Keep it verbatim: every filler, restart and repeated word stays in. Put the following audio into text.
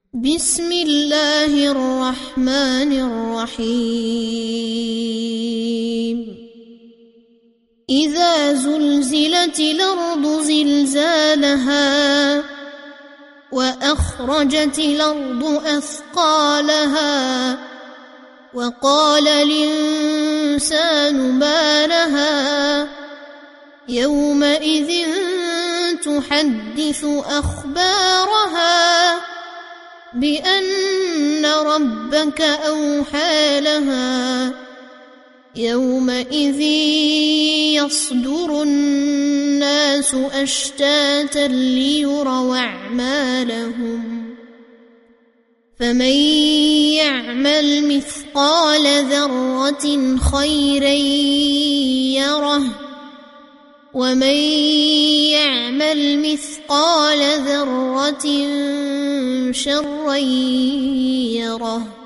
بسم الله الرحمن الرحيم إذا زلزلت الأرض زلزالها وأخرجت الأرض أثقالها وقال الإنسان ما لها يومئذ تحدث أخبارها بأن ربك أوحى لها يومئذ يصدر الناس أشتاتا ليروا أعمالهم فمن يعمل مثقال ذرة خيرا يره ومن يعمل مثقال ذرة شرا يره.